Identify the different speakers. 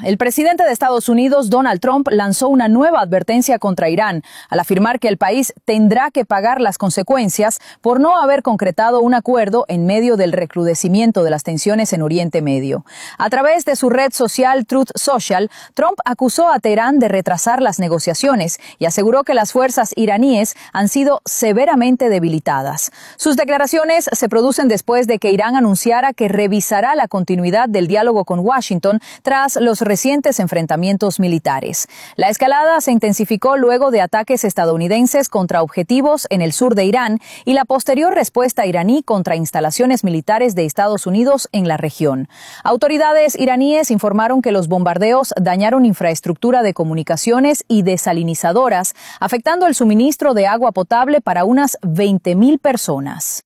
Speaker 1: El presidente de Estados Unidos, Donald Trump, lanzó una nueva advertencia contra Irán al afirmar que el país tendrá que pagar las consecuencias por no haber concretado un acuerdo en medio del recrudecimiento de las tensiones en Oriente Medio. A través de su red social Truth Social, Trump acusó a Teherán de retrasar las negociaciones y aseguró que las fuerzas iraníes han sido severamente debilitadas. Sus declaraciones se producen después de que Irán anunciara que revisará la continuidad del diálogo con Washington tras los recientes enfrentamientos militares. La escalada se intensificó luego de ataques estadounidenses contra objetivos en el sur de Irán y la posterior respuesta iraní contra instalaciones militares de Estados Unidos en la región. Autoridades iraníes informaron que los bombardeos dañaron infraestructura de comunicaciones y desalinizadoras, afectando el suministro de agua potable para unas 20,000 personas.